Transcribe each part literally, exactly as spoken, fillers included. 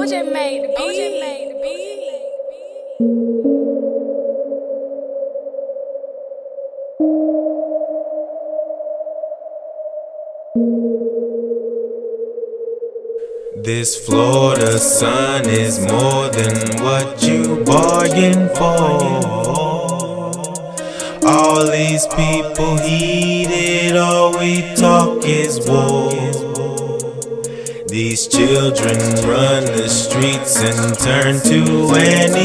O J made the beat. O J made the beat. This Florida sun is more than what you bargained for. All these people heated, all we talk is war. These children run the streets and turn to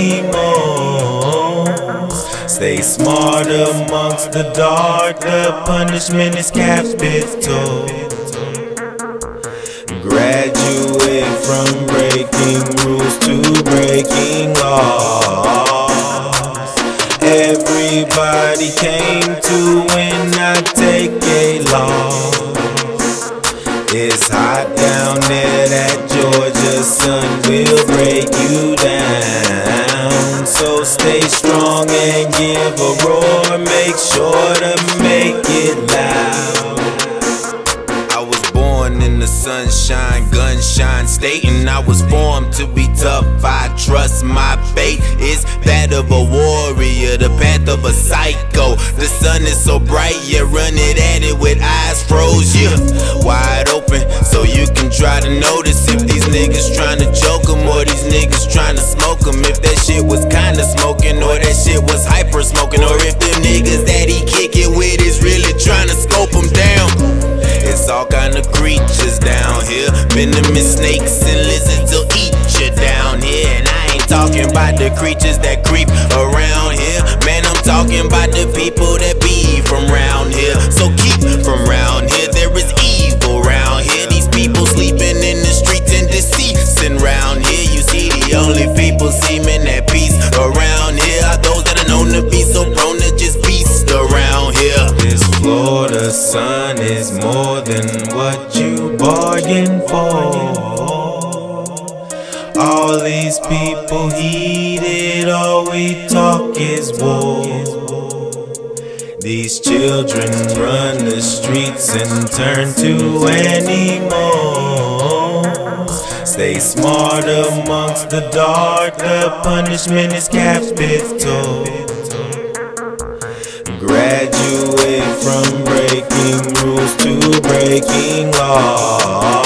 animals. Stay smart amongst the dark, the punishment is capital. Graduate from breaking rules to breaking laws. Everybody came to win, not take a loss. It's hot down there, that Georgia sun will break you down. So stay strong and give a roar, make sure to make it loud. I was born in the sunshine, gunshine stating I was formed to be tough. I trust my fate is that of a warrior, the path of a psycho. The sun is so bright, you run it at it with eyes froze, yeah, wide open, so you can try to notice if these niggas tryna choke 'em or these niggas tryna smoke 'em. If that shit was kinda smoking or that shit was hyper smoking, or if them niggas that he kick it with is really tryna scope 'em down. It's all kind of creatures down here, venomous snakes and lizards will eat you down here. And I ain't talking about the creatures that creep around here, man, I'm talking about the people that be from round here. So keep from round here, there is evil round here. These people sleeping in the streets and deceasing round here. You see, the only people seeming at peace around here are those that are known to be so prone to just beast around here. This Florida sun is more than what you bargained for. All these people heated, all we talk is war. These children run the streets and turn to animals. Stay smart amongst the dark, the punishment is capital. Graduate from breaking rules to breaking laws.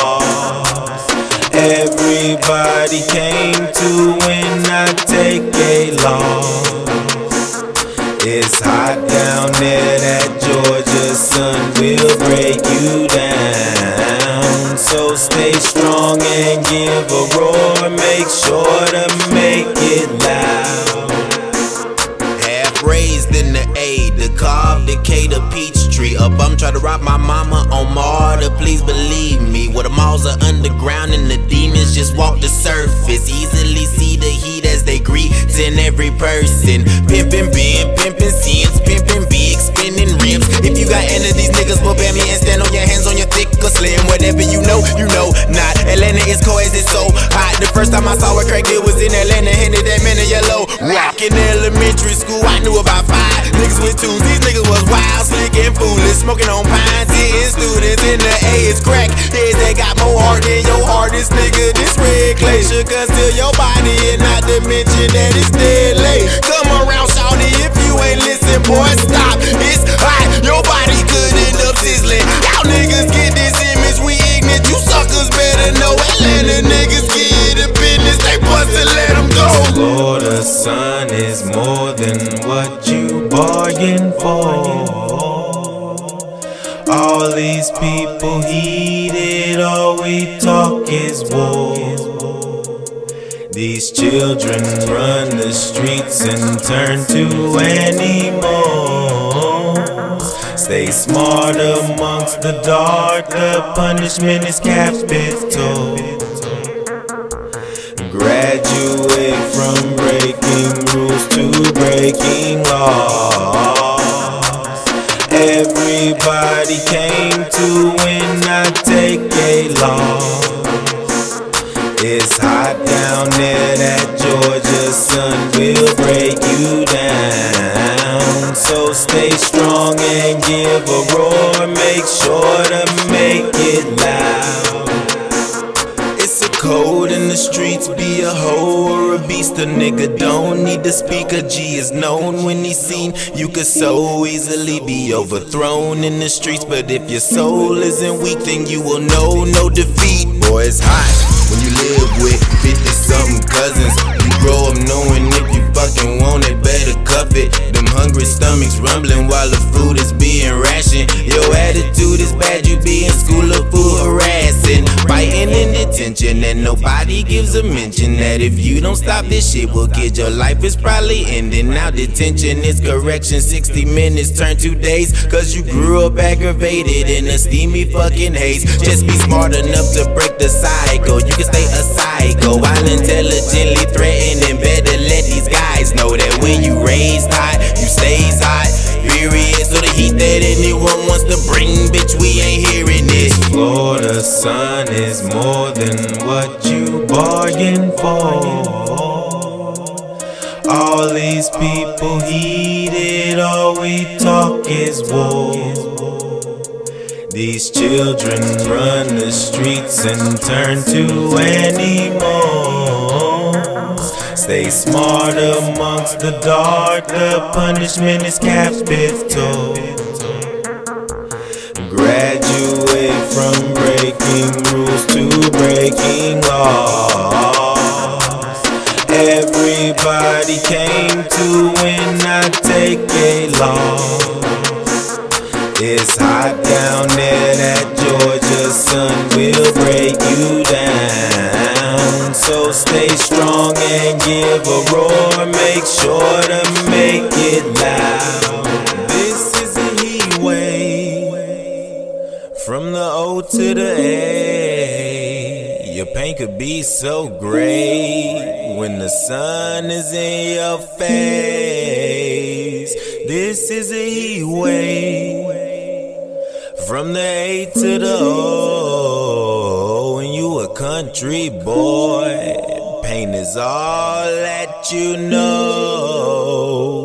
Everybody came to win, not take a loss. It's hot down there, that Georgia sun will break you down. So stay strong and give a roar, make sure to make it loud. Half raised in the A, the carved Decatur peach tree. Up, I'm trying to rob my mama on Marta, please believe me. Where the malls are underground and the demons just walk the surface. Easily see the heat as they greeting every person. Pimpin' Ben, pimpin' sins, pimpin' big, spinning rims. If you got any of these niggas, well, bam me and stand on your hands on your thick or slim. Whatever you know, you know not. Atlanta is cold as it's so hot. The first time I saw a crack, it was in Atlanta, handed that man a yellow rock. In elementary school, I knew about five niggas with twos. These niggas was wild, slick, and foolish, smoking on pines, hitting students in the A. It's crack heads that got more heart than your hardest nigga. This red clay should conceal your body, and not to mention that it's dead late. Come around, shawty, if you ain't listen, boy, stop. It's hot, your body could end up sizzling. Y'all niggas get this image, we ignorant. You suckers better know Atlanta niggas get the business. They bust and let them go. Florida sun is more than what you bargained for. All these people heated, all we talk is war. These children run the streets and turn to animals. Stay smart amongst the dark, the punishment is capital. Graduate from breaking rules to breaking laws. Everybody came to win, not take a loss. It's hot down there, that Georgia sun will break you down. So stay strong and give a roar, make sure to make it loud. It's a cold in the streets, be a hoe or a beast. A nigga don't need to speak, a G is known when he's seen. You could so easily be overthrown in the streets, but if your soul isn't weak, then you will know no defeat. Boy, it's hot when you live with fifty something cousins. You grow up knowing if you fucking want it, better cuff it. Them hungry stomachs rumbling while the food is being rationed. Your attitude is bad, you be in school of food harassing, fighting in detention, and nobody gives a mention that if you don't stop this shit, well kid, your life is probably ending. Now detention is correction, sixty minutes turn to days, cause you grew up aggravated in a steamy fucking haze. Just be smart enough to break the cycle, you can stay a psycho while intelligently threatening. Better let these guys know that when you raised high, you stays hot, period. So the heat that anyone wants to bring, bitch, we ain't hearing it. Florida sun is more than what you bargained for. All these people heated, all we talk is war. These children run the streets and turn to animals. Stay smart amongst the dark, the punishment is capital. Graduate from breaking rules to breaking laws. Everybody came to win, not take a loss. It's hot down there, that Georgia sun will break you down. So stay strong and give a roar, make sure to make it loud. This is a heat wave, from the O to the A. Your pain could be so great when the sun is in your face. This is a heat wave, from the A to the O. When you a country boy, pain is all that you know.